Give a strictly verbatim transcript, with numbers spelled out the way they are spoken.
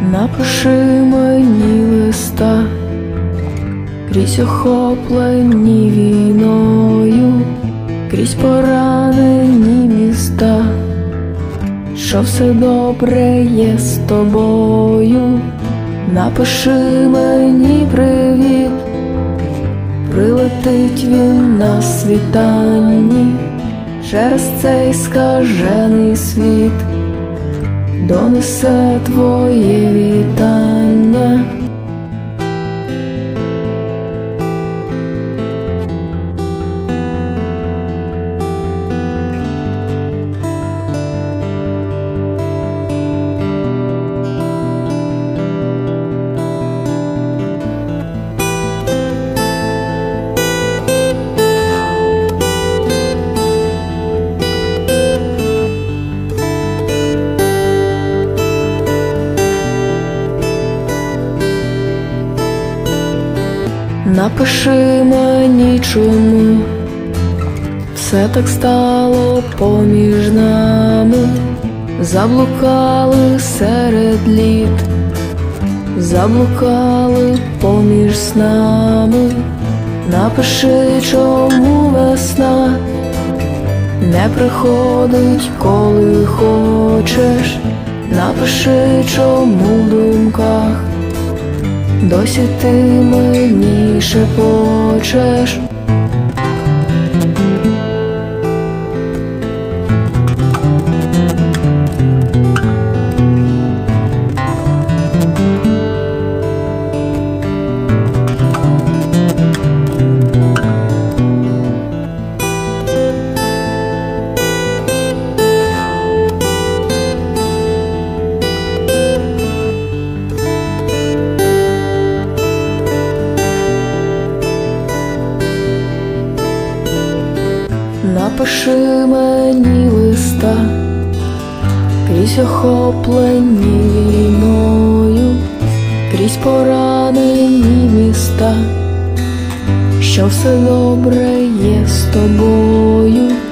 Напиши мені листа, крізь охоплені війною, крізь поранені міста, що все добре є з тобою. Напиши мені привіт, прилетить він на світанні через цей скажений світ, донесе твоє вітання. Напиши мені, чому все так стало поміж нами, заблукали серед літ, заблукали поміж снами. Напиши, чому весна не приходить, коли хочеш. Напиши, чому в думках досі ти мені шепочеш. Напиши мені листа, крізь охоплені війною, крізь поранені міста, що все добре є з тобою.